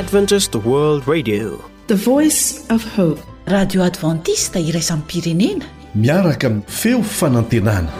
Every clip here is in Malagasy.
Adventist World Radio, the voice of hope. Radio Adventista iraisam pirenena miaraka amin'ny feo fanantenana.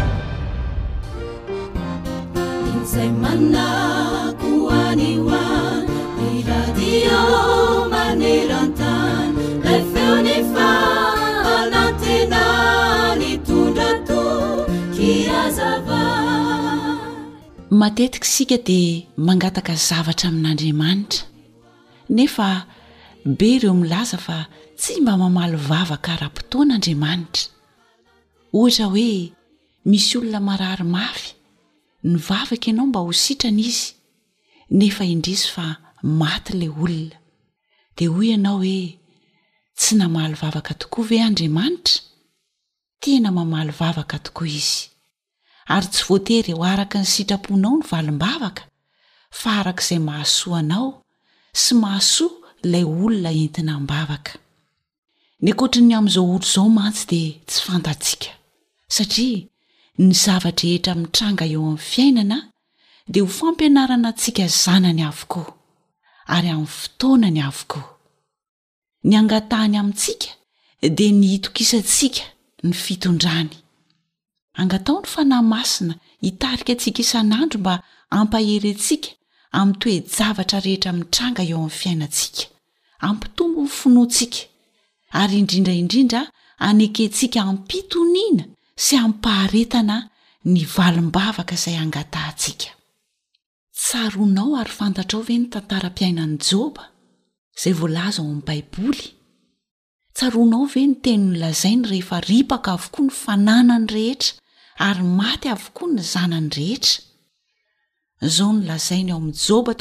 Matetika sika dia mangataka zavatra amin'Andriamanitra, nefa be ireo milaza fa tsy mba mamaly vavaka ara-potoan'Andriamanitra. Ohatra hoe misy olona marary mafy, nivavaka ianao mba ho sitrana izy, nefa indrisy fa maty ilay olona. Dia hoy ianao hoe tsy namaly vavaka tokoa ve Andriamanitra? Tena mamaly vavaka tokoa izy. Ary tsy voatery ho araka ny sitraponao ny valim-bavaka, fa arak'izay mahasoa anao sy mahasoa ilay olona entina mbavaka. Ny ankoatran'ny amin'izao olo izao mantsy dia tsy fantatsika, satria ny zavatra rehetra mitranga eo amin'ny fiainana dia ho fampianarana antsika zanany avokoa, ary amin'ny fotoanany avokoa. Ny angatahany amintsika dia ny hitokisantsika ny fitondrany. Angatao ny fanahy masina hitarika antsika isan'andro mba ampahery antsika amin'ny toe-javatra rehetra mitranga eo amin'ny fiainantsika, ampitombo ny finoantsika, ary indrindra anekentsika ampitoniana sy ampaharetana ny valim-bavaka izay angatahantsika. Tsaronao ary fantatrao ve ny tantaram-piainan'i Joba izay voalaza ao amin'ny Baiboly? Tsaronao ve ny teny nolazainy rehefa ripaka avokoa ny fananany rehetra ary maty avokoa ny zanany rehetra? Izao nolazainy ao amin'ny Joba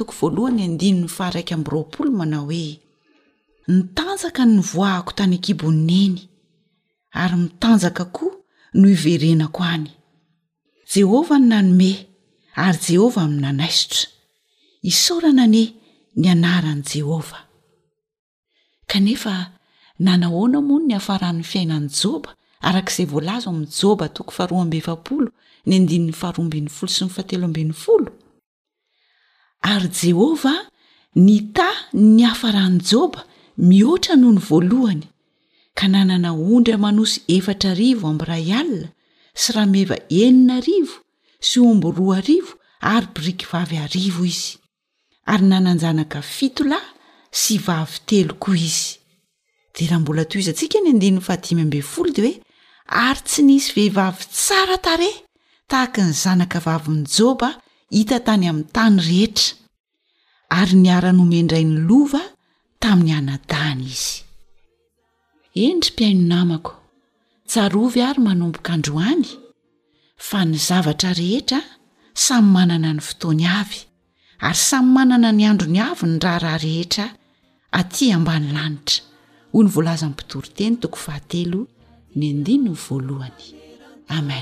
1:20 manao hoe: nitanjaka ny voahako tany an-kibon'ny neny, ary mitanjaka koa no iverenako any. Jehovah ny nanome, ary Jehovah ny nanaisotra. Isaorana anie ny anaran'i Jehovah. Kanefa nanahoana moa ny hafaran'ny fiainan'i Joba arak'izay voalaza ao amin'ny Joba 2:12-13 Ary Jehovah nita ny hafaran'i Joba mihoatra noho ny voalohany, ka nanana ondry amanosy 4,000 sy rameva 9,000 sy omby 2,000 ary biriky vavy 1,000 izy, ary nananjanaka 7 lahy sy vavy 3 koa izy. Dia raha mbola toizantsika ny 15 dia hoe ary tsy nisy vehivavy tsara tarehy tahaka ny zanaka vavin'i Joba hita tany amin'ny tany rehetra, ary niara-nomendray ny lova tamin'ny anadany izy. Endry mpiaino namako, tsarovy ary manomboka androany, fa ny zavatra rehetra samy manana ny fotoany avy, ary samy manana ny androny avy ny raharaha rehetra aty ambany lanitra. Hoy ny voalaza amin'ny Mpitoriteny 7:1. Amen.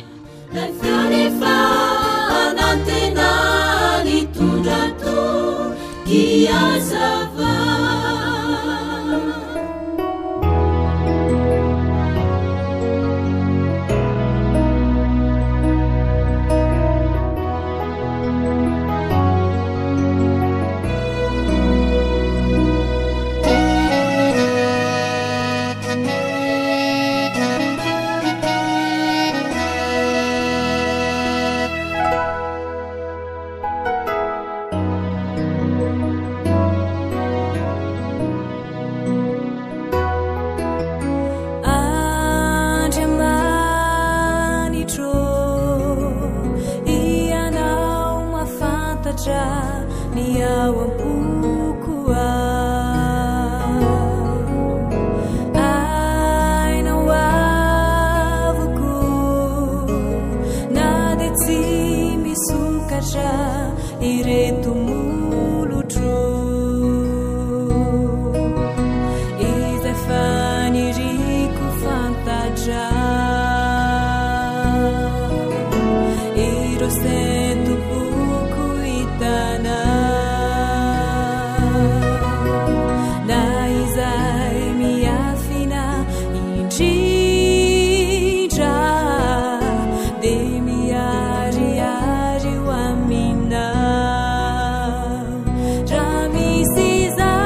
Ramisiza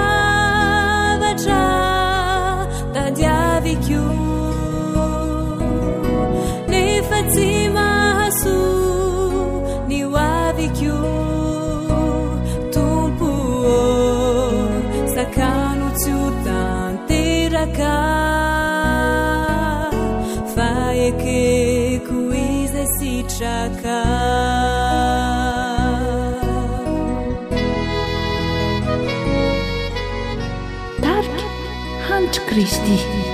ekeko izay sitraka tarika hanitry Kristy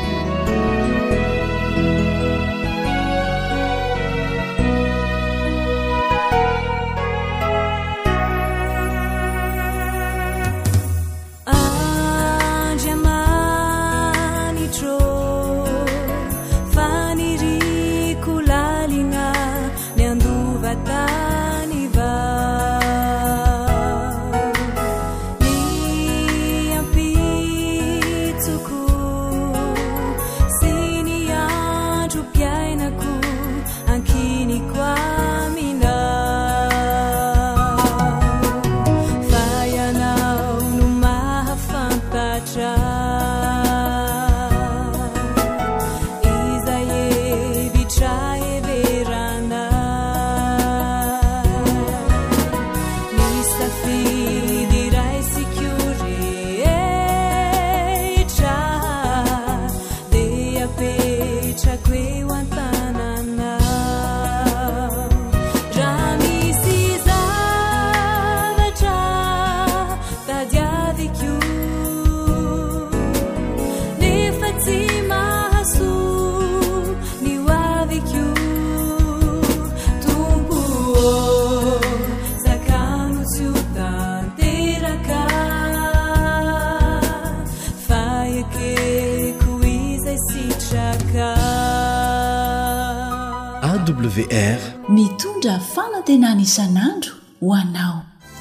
AWR mitondra fanantenana isan'andro ho anao.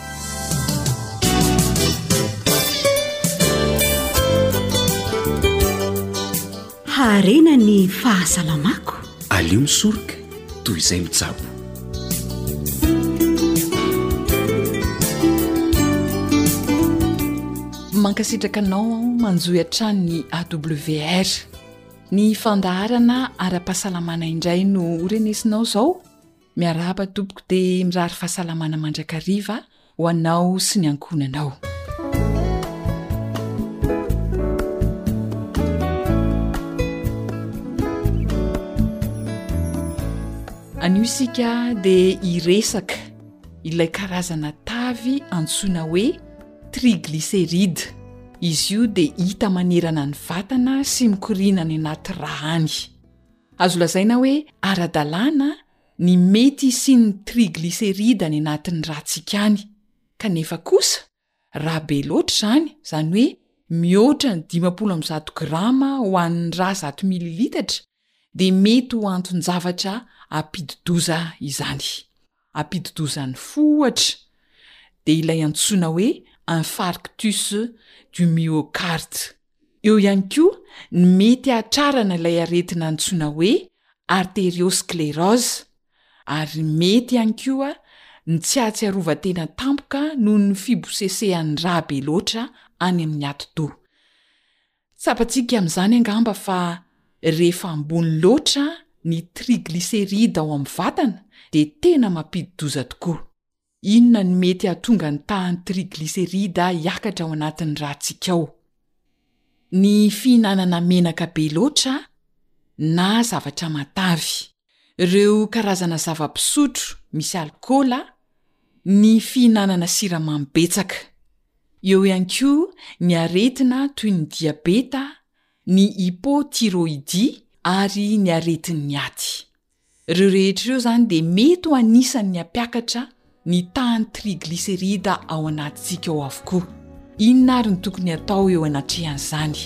Harena ny fahasalamako. Alio misoroka toy izay mitsabo. Mankasitraka anao manjoy hatrany ny AWR. Ny fandaharana ara-pahasalamana indray no renesinao zao. Miarahaba tompoko dia mirary fahasalamana mandrakariva ho anao sy ny ankonanao. Anio isika dia iresaka ilay karazana tavy antsoina hoe triglycéride. Izy io dia hita manerana ny vatana sy mikorina ny anaty rahany. Azo lazaina hoe ara-dalàna ny mety sy ny triglycéride any anatin'ny rahantsika any. Kanefa kosa raha be loatra zany, zany hoe mihoatra ny 510 grama ho an'ny raha 100 mililitatra, dia mety ho anton-javatra ampididoza izany. Ampididozan'ny fohatra, dia ilay antsoina hoe infarctus du myocarde. Eo ihany koa ny mety hatrarana ilay aretina antsoina hoe arteriosclérose, ary mety ihany koa ny tsy ahatsiarovan-tena tampoka noho ny fibosesehan'ny raha be loatra any amin'ny ati-doha. Sapatsika amin'izany angamba fa rehefa ambony loatra ny triglycéride ao amin'ny vatana dia tena mampididoza tokoa. Inona ny mety hahatonga ny tahan'ny triglycéride hiakatra ao anatin'ny rahantsika ao? Ny fihinanana menaka be loatra na zavatra matavy, ireo karazana zava-pisotro misy alkôla, ny fihinanana siramamy betsaka. Eo ihany koa ny aretina toy ny diabeta, ny hypothyroïdie ary ny aretin'ny aty. Ireo rehetra ireo zany dia mety ho anisan'ny hampiakatra ny tahan'ny triglycéride ao anatintsika ao avokoa. Inona ary ny tokony atao eo anatrehan'izany?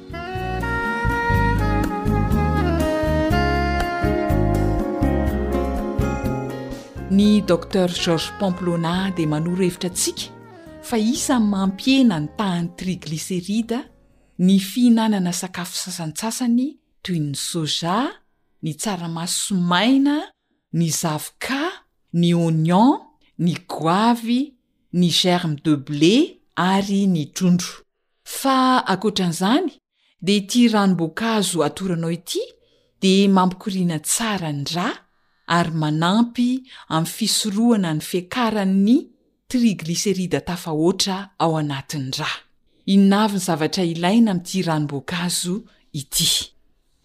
Ny Dr Georges Pamplona dia manoro hevitra antsika fa isan'ny mampiena ny tahan'ny triglycéride ny fihinanana sakafo sasantsasany toy ny soja, ny tsaramaso maina, ny zavoka, ny oignon, ny goavy, ny germe de blé ary ny trondro. Fa ankoatran'izany dia ity ranom-boankazo atoranao ity dia mampikoriana tsara ny rà ary manampy amin'ny fisorohana ny fiakaran'ny triglycéride tafahoatra ao anatin'ny rà. Inona avy ny zavatra ilaina amin'ity ranom-boankazo ity?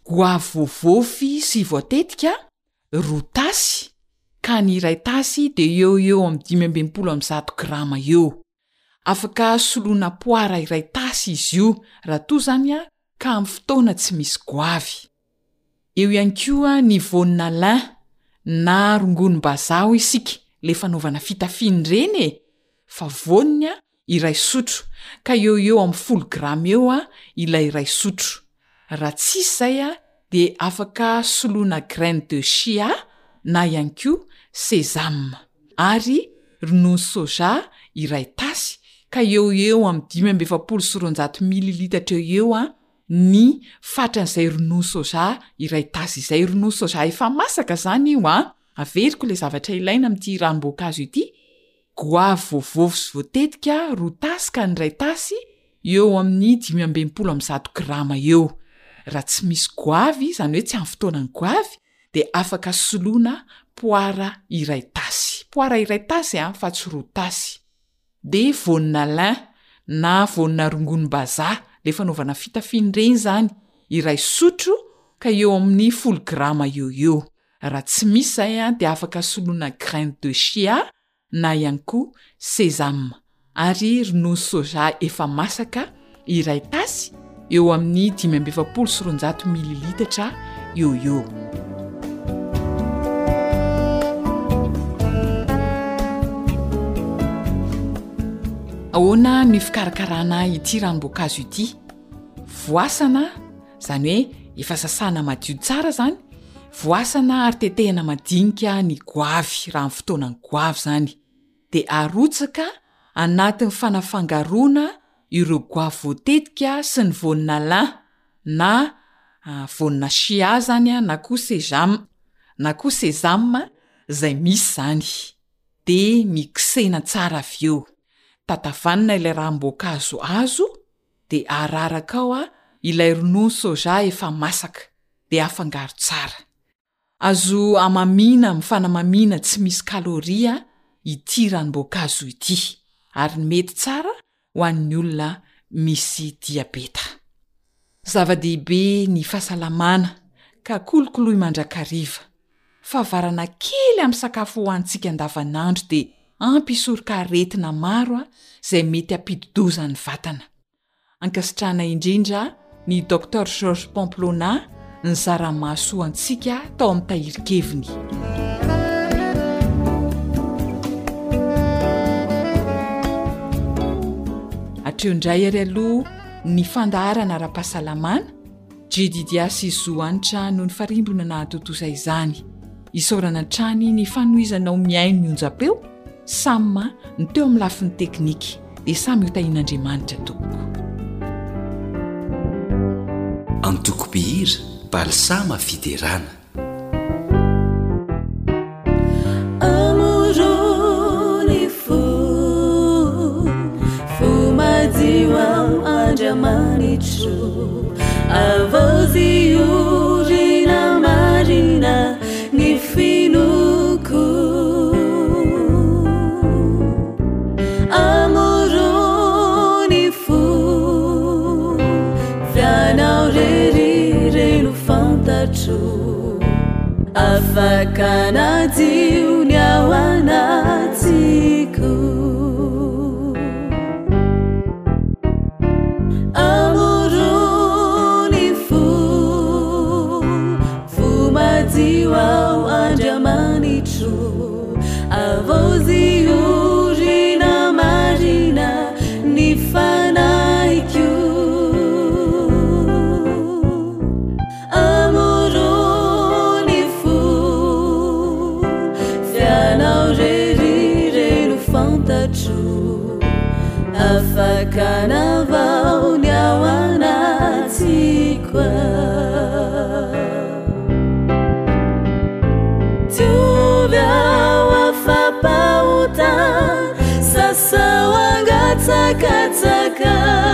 goavy vovovy sy voatetika roa tasy, ka ny iray tasy de eo amin'ny 520 grama eo. Afaka soloina poara iray tasy izy io raha toa zany ka amin'ny fotoana tsy misy goavy. Eo ihany koa ny vonina lin na rongonim-bazaha isika le fanaovana fitafiana reny fa vonina iray sotro ka eo amin'ny 10 grama eo ilay iray sotro. Raha tsisy zay de afaka soloina graine de chia na ihany koa sésame ary ronono soja iray tasy ka eo amin'ny 520 ml eo ny fatran'izay ronono soja iray tasy izay. Ronono soja efa masaka zany io averiko le zavatra ilaina amin'ity ranom-boankazo ity. Goavy vovovy sy voatetika roa tasy ka ny iray tasy eo amin'ny 520 grama eo. Raha tsy misy goavy zany hoe tsy amin'ny fotoanany goavy de afaka soloina poara iray tasy. Poara iray tasy fa tsy roa tasy. De vonina lin na vonina rongonim-bazaha le fanaovana fitafiana reny zany iray sotro ka eo amin'ny 10 grama eo. Raha tsy misy zay de afaka soloina graine de chia na ihany koa sésame ary ronono soja efa masaka iray tasy eo amin'ny 520 ml eo. Ahoana ny fikarakarana ity ranom-boankazo ity? Voasana zany hoe efa sasana madio tsara zany, voasana ary tetehana madinika ny goavy raha amin'ny fotoanany goavy zany, de arotsaka anatin'ny fanafangaroana ireo goavy voatetika sy ny vonina lin na vonina chia zany na koa sésame zay misy zany, de mixena tsara avy eo. Tatavanina ilay ranom-boankazo azo de araraka ao ilay ronono soja efa masaka de afangaro tsara. Azo amamina amin'ny fanamamina tsy misy kaloria ity ranom-boankazo ity ary mety tsara ho an'ny olona misy diabeta. Zava-dehibe ny fahasalamana ka kolokoloy mandrakariva. Fahavarana kely amin'ny sakafo hoantsika andavanandro de ampy hisoroka aretina maro zay mety hampidi-doza ny vatana. Ankasitrahana indrindra ny Dr Georges Pamplona ny zara-maso antsika tao amin'ny tahirikeviny. Hatreo indray ary aloha ny fandaharana ara-pahasalamana, Jedidia sy Zoanitra no ny farimbona nahatotoza izany. Isaorana trany ny fanohizanao miaino ny onjam-peo, samy ny teo amin'ny lafiny teknika dia samy ho tahian'Andriamanitra tompoko. Antoko-pihira balsama fiderana. Amorony fo madio ao Andriamanitro, avao orina marina ny finoko. Amorony fo fianao reno fantatro, afaka nadio ny ao anatiko. Amorony fo madio ao Andriamanitro, avao orina marina ny fanaiko. Amorony fo fianao reno fantatro, afaka navao ny ao anatiko. Diovy ao afapahota, sasao angatsakatsaka,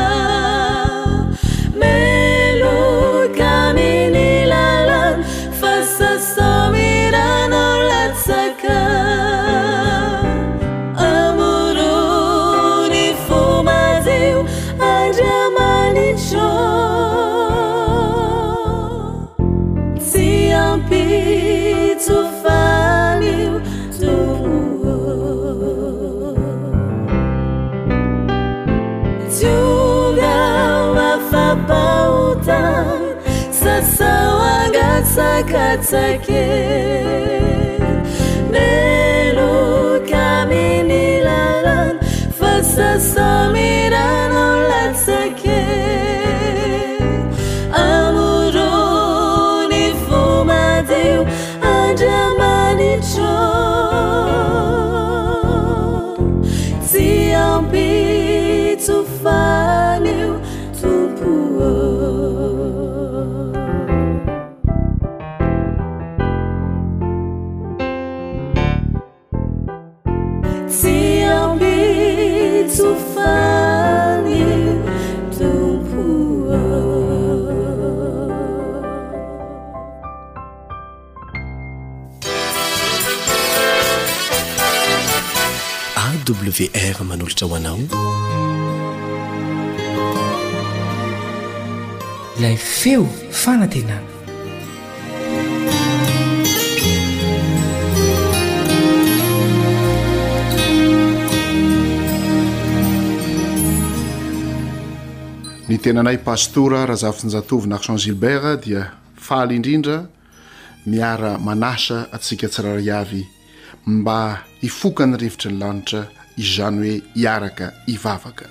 meloka amin'ny lalana fa sasao miranao latsaka. Amorony fo madio Andriamanitro, latsakatsake meloka amin'ny lalana fa sasamirana latsake amorony fomadio andramanitro tsy ampitso fanio tompo tsy ampitso fanio tompo AWR manolotra ho anao ilay feo fanantenana ny tenanay pastora Razafinjatovo Narsan Gilbert dia faly indrindra miara manasa atsika tsirairay avy mba hifokany rivotra ny lanitra izany hoe hiaraka hivavaka.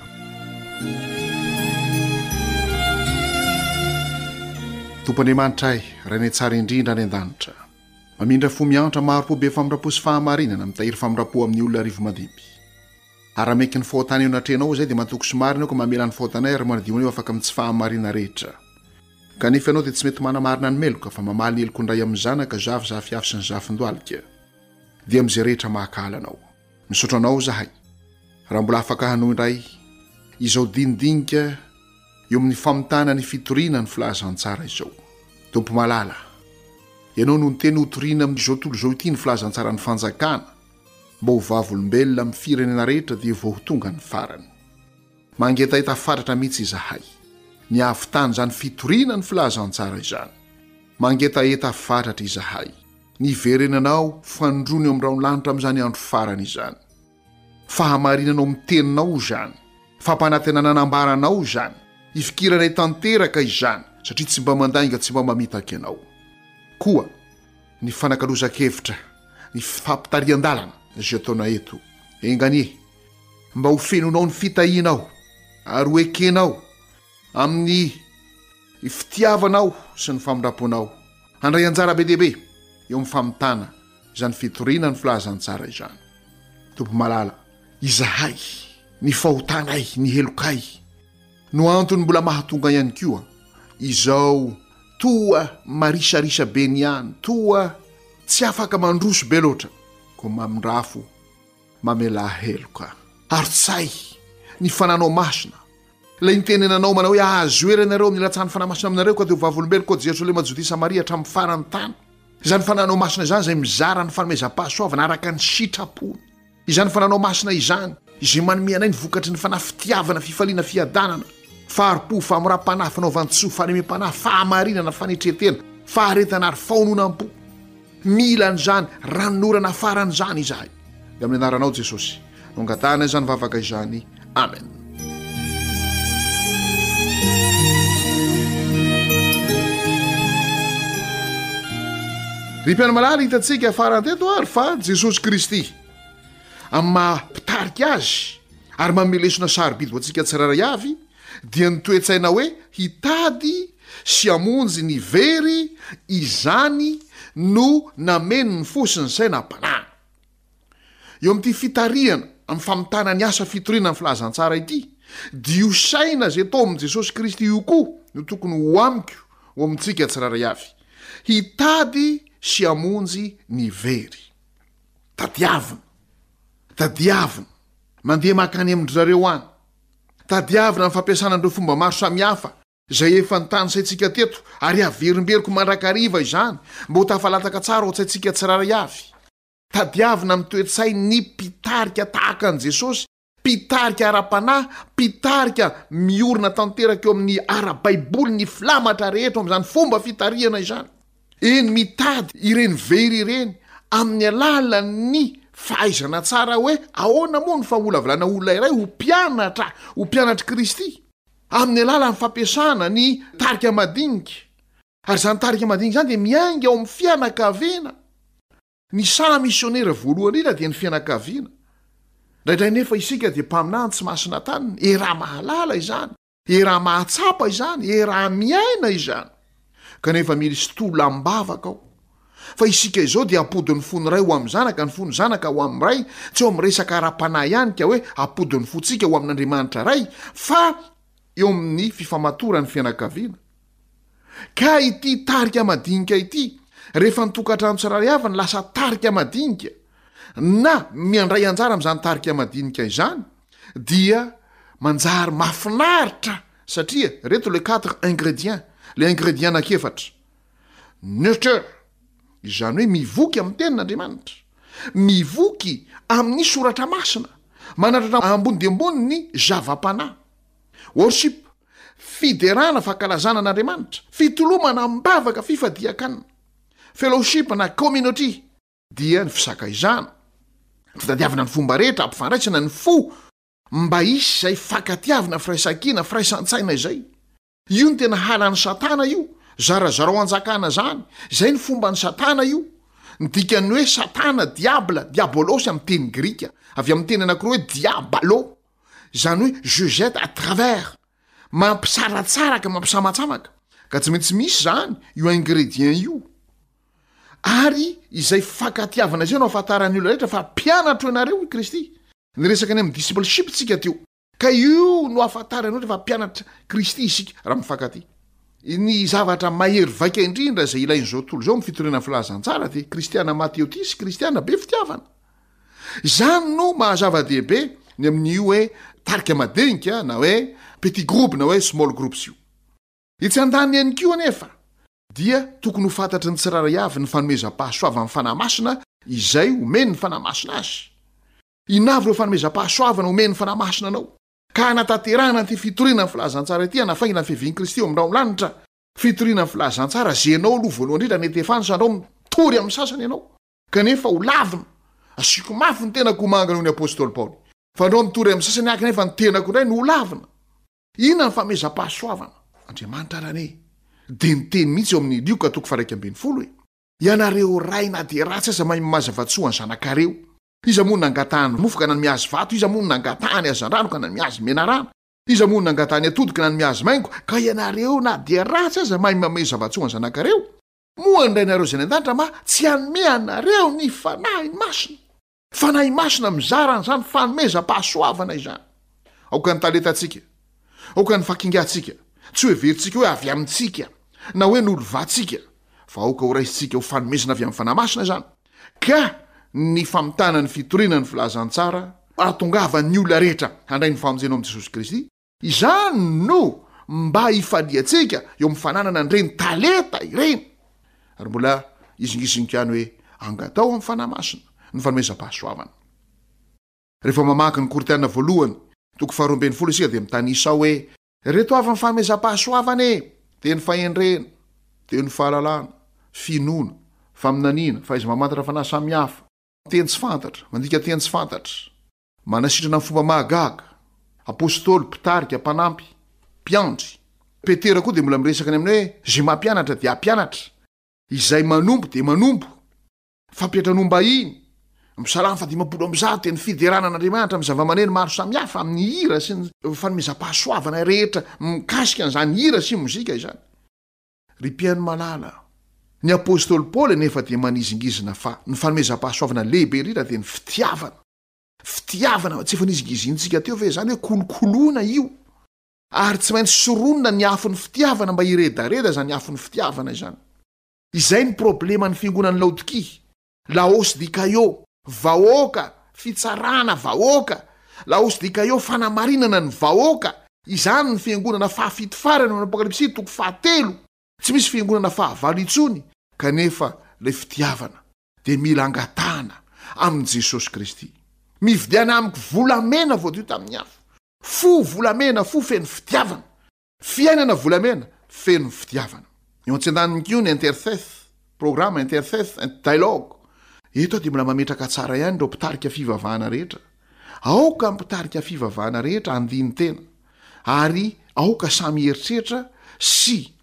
Tompon'Andriamanitra ay rainay tsara indrindra any an-danitra mamindra fo miantra maro po be famindra-po sy fahamarinana mitahiry famindra-po amin'ny olona arivo madimby arameky ny fahotany eo natrenao zay dia mantoko somarina ko mamela ny fahotanay ary manadiona eo afaka amin'ny tsy fahamarina rehetra kanefa ianao dia tsy mety manamarina ny meloka fa mamaly ny elokondray amin'ny zanaka zafy zafyafy sy ny zafindoalika dia amin'izay rehetra mahakala anao misaotra anao zahay raha mbola afaka hanao indray izao dinidinika eo amin'ny famitana ny fitoriana ny filazantsara izao tompo malala ianao no ny teny hotoriana amin'izao tolo izao ity ny filazantsara ny fanjakana mba ho vavolombelona amin'ny firenena rehetra dia vao ho tonga ny farany mangeta hitafantatra mihitsy izahay ny avitany izany fitoriana ny filazantsara izany mangeta hitafantatra izahay ny verenanao fandrony eo amin'irao lanitra amin'izany andro farany izany fahamarinanao miteninao izany fampanantenana anambaranao izany ifikiranay tanteraka izany satria tsy mba mandainga tsy mba mamitaka ianao koa ny fanakalozakevitra ny fampitarian-dalana zay ataona eto enganie mba ho fenonao ny fitahianao ary ho ekenao amin'ny fitiavanao sy ny famindra-ponao handray anjara be dehibe eo amin'ny famitana izany fitoriana ny filazantsara izany tompo malala izahay ny fahotanay ny helokay no antony mbola mahatonga ihany koa izao toa marisarisa be ny any toa tsy afaka mandroso be loatra ko mamindrafo mamela heloka ary tsay ny fananao masina lay nitenenanao manao hoe ahazoera nareo amin'ny latsany fanamasina aminareo ka dia vavolombelo ko Jerosolema Jodisa Maria hatramin'ny farany tany izany fananao masina izany zay mizara ny fanomezam-pahasoavana araka ny sitrapony izany fananao masina izany izay manomianay ny vokatry ny fanafitiavana fifaliana fiadanana faharipo famora-panahy fanaovantsoa fanemem-panahy fahamarinana fanetretena faharetana ary faononam-po mila an'izany ranonorana faran'izany izahay dia amin'ny anaranao Jesosy nongatana izany vavaka izany amen. Ry mpiana malala hitantsika faranteto ary fa Jesosy Kristy amin'ny mahampitarika azy ary mamelesona sarobidy ho antsika tsirairay avy dia nitoetsaina hoe hitady sy hamonjy ny very izany no nameno ny fosiny izay nampanahy eo amin'ity fitariana amin'ny famitana ny asa fitoriana ny filazantsara ity dia ho saina zay tao amin'i Jesosy Kristy io koa no tokony ho amiko ho amintsika tsirairay avy hitady sy hamonjy ny very tadiavina mandeha makany amin'ndrareo any tadiavina ny fampiasana an'ireo fomba maro samihafa zay efa nytanysaitsika teto ary averimberiko mandrakariva izany mba ho tafalataka tsara ho tsaitsika tsiraray avy tadiavina mitoetsay ny mpitarika tahaka an' Jesosy mpitarika ara-panahy mpitarika miorina tanteraka eo amin'ny ara-baiboly ny filamatra rehetra amin'izany fomba fitariana izany eny mitady ireny very ireny amin'ny alalany fahaizana tsara hoe ahoana moa ny faholavolana olona iray ho mpianatra Kristy amin'ny alalany fampiasana ny tarika madinika ary zany tarika madinika zany dia miainga ao amin'ny fianakaviana. Ny sa misionera voalohany ila dia ny fianakaviana. Ndraindray nefa isika dia mpaminany tsy masina taniny, raha mahalala izany, raha mahatsapa izany, raha miaina izany. Kanefa misy tolambavaka ao. Fa isika izao dia apodin'ny fony ray ho amin'ny zanaka, ny fony zanaka ho amin'ny ray, tsy eo amin'ny resaka ara-panahy ihany ka hoe apodin'ny fontsika ho amin'Andriamanitra ray, fa eo amin'ny fifamatorany fianakaviana. Ka ity tarika madinika ity, rehefa nitokantrano tsirairay avy ny lasa tarika madinika, na miandray anjara amin'izany tarika madinika izany, dia manjary mafinaritra satria reto le 4 ingrédients, le ingrédient anakefatra. Nurture, izany hoe mivoky amin'ny tenin'Andriamanitra, mivoky amin'ny soratra masina, manaratra ambony dia ambony ny zava-panahy. Worship, fiderana fankalazana an'Andriamanitra, fitolomana mbavaka fifadiakanina. Fellowship na community dia ny fisakaizana, fitadiavana ny fomba rehetra, ampifandraisana ny fo, mba isy izay fakatiavana firaisan-kina, firaisan-tsaina izay. Io ny tena halan'ny Satana io, zarazarao anjakana zany, izay ny fomba ny Satana io. Ny dikany hoe Satana, diabla, diabolosy amin'ny teny grika, avy amin'ny teny anankiroa hoe diabalo, izany hoe je jette à travers, mampisaratsaraka, mampisamatsamaka. Ka tsy maintsy misy zany io ingrédient io. Ary izay fakatiavana izay no ahafantaran'ny olona rehetra fa mpianatra ianareo i Kristy. Niresaka ny amin'ny discipleship tsika teo. Ka io no ahafantarany olona fa mpianatra Kristy isika raha mifankaty. Ny zavatra mahery vaika indrindra izay ilain'izao tontolo izao mifitoriana filazantsara dia kristiana matéotisy, kristiana be fitiavana. Zany no mahazava-dehibe ny amin'io hoe tarika madinika na hoe petit groupe na hoe small groups io. Itsy andany ihany koa anefa dia tokony ho fantatry ny tsiraray avy ny fanomezam-pahasoava amin'ny fanahy masina izay omeny ny fanahy masina azy. Inavy ireo fanomezam-pahasoavana omeny ny fanahy masina anao. Ka anatanterahana ty fitoriana ny filazantsara ity, anafaingana ny fiavian'i Kristy eo amin'irao lanitra. Fitoriana ny filazantsara zenao aloha voalohany indrindra netefana sanao mitory amin'ny sasany ianao. Kanefa ho lavina. Asiko mafy ny tenako manga noho ny apôstôly Paoly. Fa andao mitory amin'ny sasany haky nefa ny tenako indray no ho lavina. Inona ny fanomezam-pahasoavana? Andriamanitra rane. De ny teny mihitsy eo amin'ny Lioka 1:20 hoe ianareo ray na dia ratsy aza mahay mazavatsoa ny zanakareo. Iza moa nangatahany mofo ka nany miazy vato, iza moa nangatahany azandrano ka nany miazy menarana, iza moa nangatahany atody ka nany miazy maingo, ka ianareo na dia ratsy aza mahay mamay zavatsoa ny zanakareo. Moa indray nareo zay an-danitra ma tsy hanome anareo ny fanahy masina. Fanahy masina mizarana zany fanomezam-pahasoavana izany. Aoka ny talentantsika, aoka ny fakingatsika, tsy hoe veritsika hoe avy amintsika na hoe n'olo-vatsika, fa aoka ho raisitsika ho fanomezana avy amin'ny fanahy masina zany. Ka ny famitana ny fitoriana ny filazantsara ahatongava ny olona rehetra handray ny famonjena amin'i Jesosy Kristy, izany no mba hifaliatsika eo amin'ny fananana an'ireny talenta ireny. Ary mbola izingizininkany hoe angatao amin'ny fanahy masina ny fanomezam-pahasoavana. Rehefa mamaky ny Korintana voalohany 2:20 isika dia mitanisa hoe reto avy ny fanomezam-pahasoavana dia ny fahendrena, dia ny fahalalana, finoana, faminaniana, fahaiza-mamantatra fanahy samihafa, teny tsy fantatra, mandika teny tsy fantatra, manasitrana amin'ny fomba mahagaga, apôstôly, mpitarika, mpanampy, mpiandry. Petera koa dia mbola miresaka ny amin'ny hoe zay mampianatra dia ampianatra, izay manompo dia manompo, fampiatranomba iny, misalama 500 teny fiderana an'Andriamanitra amin'ny zava-maneno maro samihafa amin'ny hira sy ny fanomezam-pahasoavana rehetra mikasika an'izany hira sy mozika izany. Ry mpiaino malala, ny apôstôly Paoly nefa dia manizingizina fa ny fanomezam-pahasoavana lehibe indrindra dia ny fitiavana. Fitiavana tsy efa nizingizintsika teo ve zany hoe kolokoloana io. Ary tsy maintsy soronina ny afon'ny fitiavana mba hiredareda zany afon'ny fitiavana izany. Izay ny problema ny fiangonan'ny Laodikia, Laos dikaio, vahoaka, fitsarana vahoaka, Laos dikaio fanamarinana ny vahoaka. Izany ny fiangonana fahafitifarana amin'ny Apokalipsy 3:7. Tsy misy fiangonana fahavalo intsony. Kanefa le fitiavana dia mila angatahana amin'i Jesosy Kristy. Mividiana amiko volamena voadio tamin'ny afo. Fo volamena, fo feno fitiavana. Fiainana volamena, feno fitiavana. Eo an-tsendaniny kio ny intercesse, programme intercesse, dialogue. Eto dia mbola mametraka tsara ihany ireo mpitarika fivavahana rehetra. Aoka mpitarika fivavahana rehetra andiny tena. Ary aoka samy heritreritra sy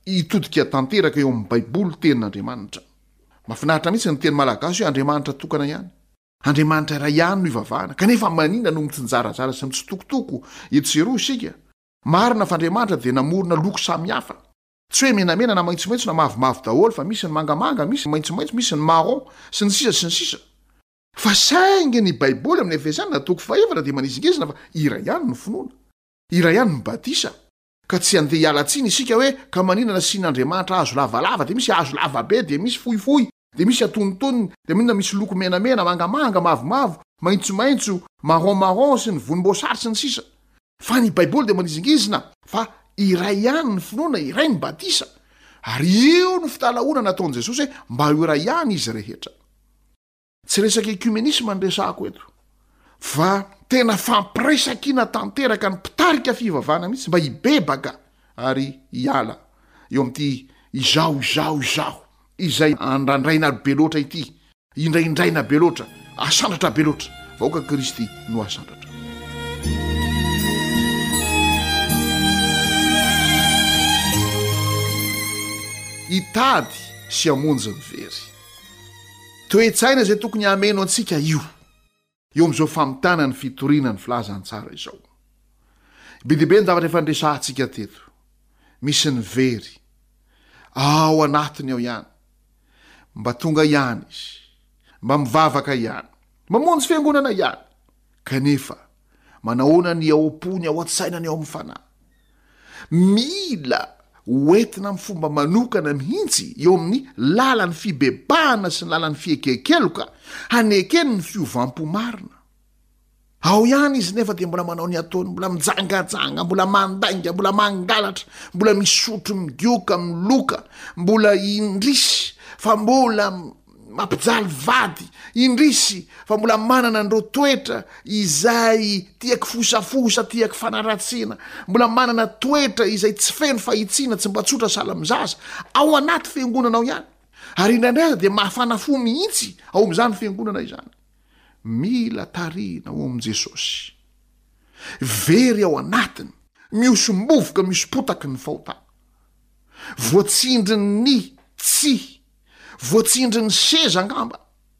itodika tanteraka eo amin'ny baiboly tenin'Andriamanitra. Mahafinaritra mihitsy ny teny malagasy hoe Andriamanitra tokana ihany. Andriamanitra iray ihany no ivavahana, kanefa manina no mitsinjarazara sy mitsitokotoko etsero isika. Marina fa Andriamanitra dia namorona loko samihafa. Tsy hoe menamena na maitsomaitso na mavomavo daholo fa misy ny mangamanga, misy ny maitsomaitso, misy ny marron sy ny sisa sy ny sisa. Fa saingy ny baiboly amin'ny Efesana toko 5 dia manisingezina fa iray ihany no finoana. Iray ihany no batisa. Ka tsy andeha hialatsiny isika hoe ka maninana sin'Andriamanitra azo lavalava, dia misy azo lavabe, dia misy fohifohy, dia misy atonontonony, dia minona misy loko menamena, mangamanga, mavomavo, maitsomaitso, marron sy ny volomboasary sy ny sisa. Fa ny baiboly dia manisingezina fa iray ihany ny finoana, iray ny batisa. Ary io no fitalaona nataon'i Jesosy hoe mba io iray ihany izy rehetra. Tsy resaka ekumenisma ny resako eto, fa tena fampiresakiana tanteraka ny mpitarika fivavahana mihitsy mba hibebaka ary hiala eo amin'ity izao izay andrandraina be loatra ity, indraindraina be loatra, asandratra be loatra, vahoaka Kristy no asandratra. Hitady sy hamonjy ny very. Toetsaina izay tokony hameno antsika io amin'izao famitana ny fitoriana ny filazany tsara izao. Be dia be ny zavatra efa ndresantsika teto. Misy ny very ao anatiny ao ihany, mba tonga ihany izy, mba mivavaka ihany, mamonjy fiangonana ihany, kanefa manahoana ny ao am-pony ao an-tsainany ao amin'ny fanahy. Mila hoentina amin'ny fomba manokana mihitsy eo amin'ny lalan'ny fibebahana sy ny lalan'ny fiekekeloka hanekeny ny fiovam-po marina. Ao ihany izy nefa dia mbola manao ny ataony, mbola mijangajanga, mbola mandainga, mbola mangalatra, mbola misotro migioka, miloka, mbola indrisy fa mbola mampijaly vady, indrisy fa mbola manana nireo toetra izay tiako fosafosa, tiako fanaratsiana, mbola manana toetra izay tsy feno fahitsiana, tsy mba tsotra salamzaza ao anaty fiangonana ao ihany. Ary indraindray dia mafana fo mihitsy ao amin'izany fiangonana izany. Mila tarina ao amin'i Jesosy. Very ao anatiny, miosombovoka, misopotaky ny fahotana. Voatsindry ny tsy, voatsindry ny seza angamba.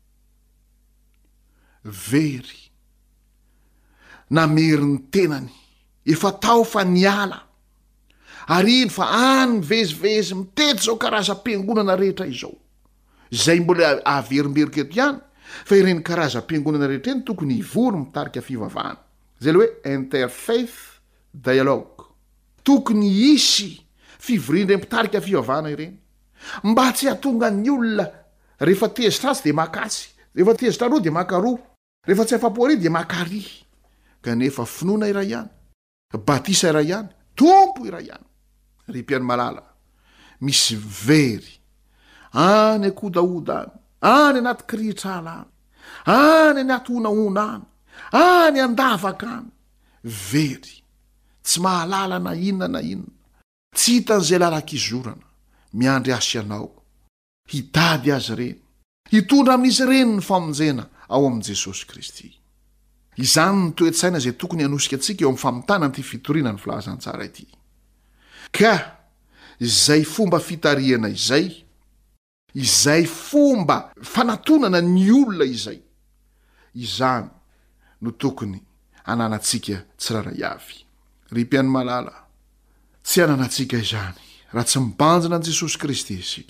Very. Namery ny tenany, efa tao fa niala. Ary iny fa any mivezivezy mitety zao karazam-piangonana rehetra izao. Zay mbola averimberika eto ihany, fa ireny karazam-piangonana rehetra eny tokony hivory mitarika fivavahana. Zay le hoe interfaith dialogue. Tokony hisy fivorindra mitarika fivavahana ireny. Mba tsy hatonga ny olona rehefa tezitra azy dia makasy, rehefa tezitra roa dia makaroa, rehefa tsy afapoary dia makary. Kanefa finoana iray ihany, batisa iray ihany, tompo iray ihany. Ry mpiany malala, misy very any akodaoda any, any anaty kirihitrala any anaty onaona any andavaka any. Very tsy mahalala na inona, tsy hitan'izay lalakizorana miandry asy anao, hitady azy reny, hitondra amin'izy reny ny famonjena ao amin'i Jesosy Kristy. Izany ny toetsaina izay tokony hanosika antsika eo amin'ny famitana ny fitoriana ny filazantsara ity. Ka izay fomba fitariana izay fomba fanatonana ny olona izany no tokony ananantsika tsiraray avy. Ry mpiany malala, tsy ananantsika izany raha tsy mibanjina an' Jesosy Kristy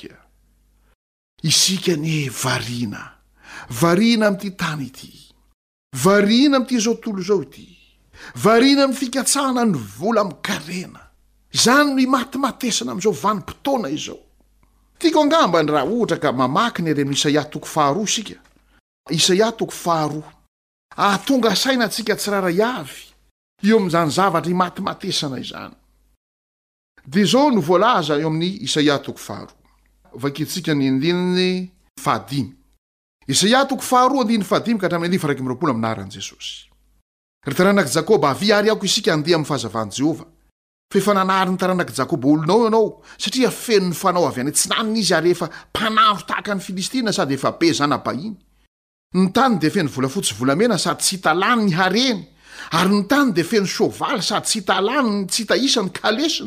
isika ny variana amin'ity tany ity, variana amin'ity zao tolo zao ity, variana amin'ny fikatsahana ny vola mikarena. Izany no matimatesana amin'izao vanim-potoana izao. Tiako angamba ny raha ohatra ka mamaky ny ireny Isaia toko 2 isika. Isaia toko 2. Tonga saina antsika tsiraray avy eo amin'izany zavatra matimatesana izany. Dia izao no voalaza eo amin'ny Isaia toko 2. Vakintsika ny 5. Isaia toko 2 5 ka hatramin'ny 120 aminaran'i Jesosy. Ry taranak'i Jakoba, avy ary ako isika andeha amin'ny fahazavan'i Jehova. Fa efa nanary ny taranak'i Jakoba olonao ianao, satria feno ny fanao avy any antsinaniny izy ary efa mpanaro tahaka ny Filistina sady efa be zanabahiny. Ny tany dia feno volafotsy volamena sady tsy hita lany ny hareny, ary ny tany dia feno soavaly sady tsy hita lany, tsy hita isa ny kalesiny.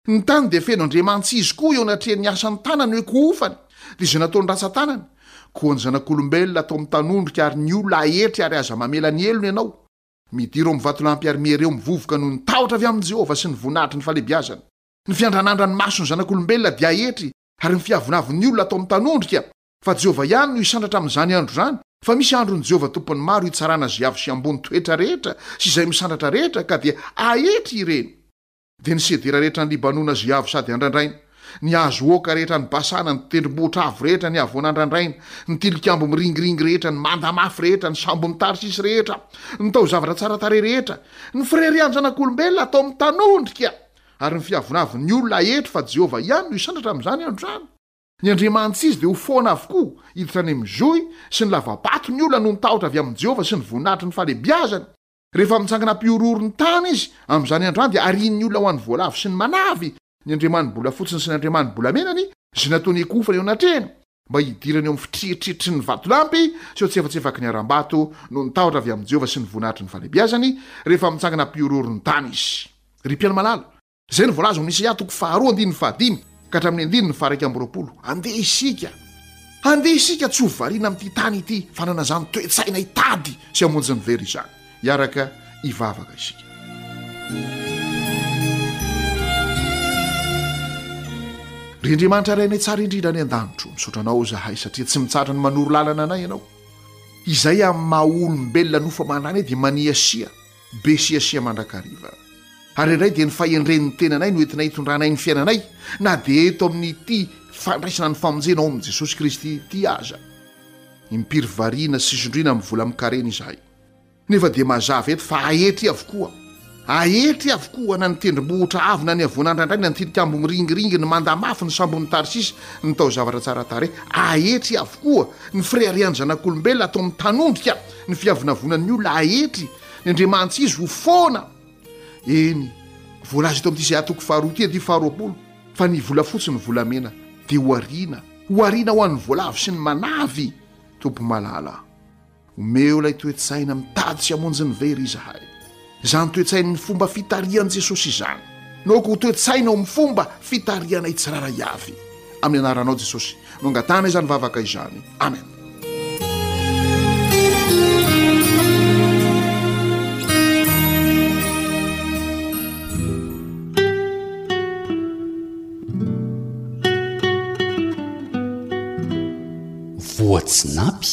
ny tany dia fen'andriamanitsy izy koa eo anatrehan'ny asan'ny tanany hoe kohofany dia izay nataony ratsan-tanany koa ny zanak'olombelona atao amin'ny tanondrika ary ny olona ahetry ary aza mamela ny elony ianao midiro amin'ny vatolampy ary miereo mivovoka noho ny tahotra avy amin'i Jehovah sy ny voninahitry ny falebiazana ny fiandranandrany masony zanak'olombelona dia ahetry ary ny fiavonavon'ny olona atao amin'ny tanondrika fa Jehovah ihany no isandratra amin'izany andro zany fa misy androny Jehovah tompony maro hitsarana azy avy sy ambony toetra rehetra sy izay misandratra rehetra ka dia ahetry ireny dia ny sedera rehetra ny libanona azy avy sady andrandraina ny azo oka rehetra ny basana ny tendrombohitra avo rehetra ny avoana andrandraina ny tilikambo miringiringy rehetra ny mandamafy rehetra ny sambony tarsisy rehetra ny tao zavatra tsaratare rehetra ny freriany zanak'olombelona atao amin'ny tanondrika ary ny fiavonavon'ny olona ahetry fa Jehovah ihany no isandratra amin'izany andro zany ny andriamanitsy izy dia ho foana avokoa hiditra any mizoy sy ny lavabato ny olona noho ny tahotra avy amin'i Jehovah sy ny voninahitry ny falebiazany rehefa mitsangana mpiororo ny tany izy amin'izany androany dia arian'ny olona ho an'ny voalavo sy ny manavy ny andriamanymbola fotsiny sy ny andriamanymbolamenany zay nataony ekofany eo anatreny mba hidirany eo amin'ny fitriritritry ny vatolampy sy eo tsefatsefaky ny aram-bato noho ny tahotra avy amin'i Jehovah sy ny voninahitry ny falebiazany rehefa mitsangana mpiororo ny tany izy ry mpiano malala zay ny voalaza amin'ny Isaia 4:5 ka hatramin'ny 9:20 andeha isika tsy ho variana amin'ity tany ity fa nana zany toetsaina hitady sy hamonjy ny very izany iaraka ivavaka isika ry andriamanitra rainay tsara indrindra any an-danitro misotranao zahay satria tsy mitsatra ny manoro lalana anay ianao izay amin'ny maha-olombelona nofa mandrany dia maniasia be siasia mandrakariva ary indray dia ny fahendren'ny tenanay no entinay hitondranay ny fiainanay na dia eto amin'ity fandraisana ny famonjenao amin'i Jesosy Kristy ity aza impiry variana sy isondrina amin'ny vola mikarena izahay nefa dia mazava eto fa ahetry avokoa na ny tendrombohitra avy na ny avoanandrandray na ny tilikambo miringiringy ny mandamafy ny sambony tarsisy ny tao zavatra tsaratare ahetry avokoa ny freriany zanak'olombelona atao amin'ny tanondrika ny fiavonavonan'ny olona ahetry ny andriamanitsy izy ho foana eny voalaza eto amin'ity Isaia 4:20 fa ny vola fotsy ny volamena dia ho ariana ho an'ny voalavo sy ny manavy tompo malala omeo ilay toetsaina mitady sy hamonjy ny very izahay izany toetsain'ny fomba fitarian'i Jesosy izany noko ho toetsainao amin'ny fomba fitariana hitsirara avy amin'ny anaranao Jesosy no angatana izany vavaka izany amen. voatsinapy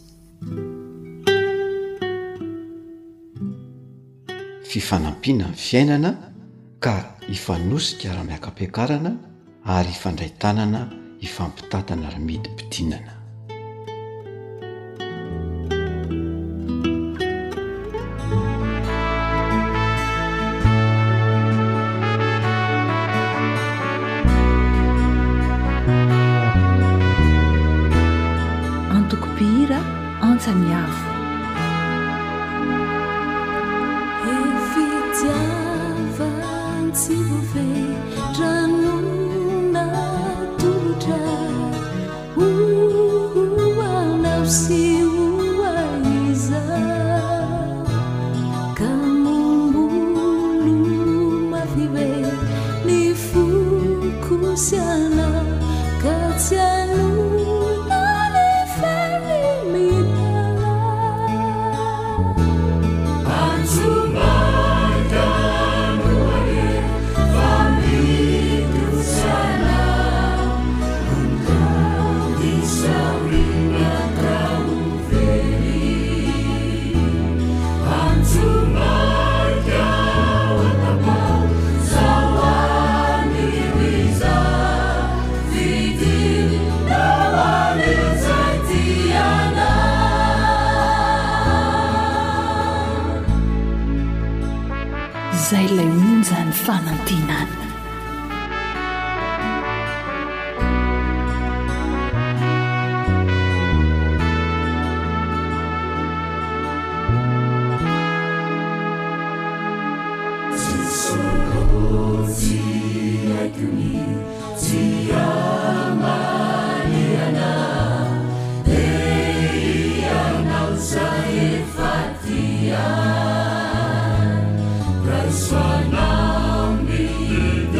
fifanampiana ny fiainana ka hifanosika ara-miaka-piakarana ary hifandray tanana hifampitatana ara-midi-pidinana. Antokopihira antsany avo zay ilay monja ny fanantenana. Swanam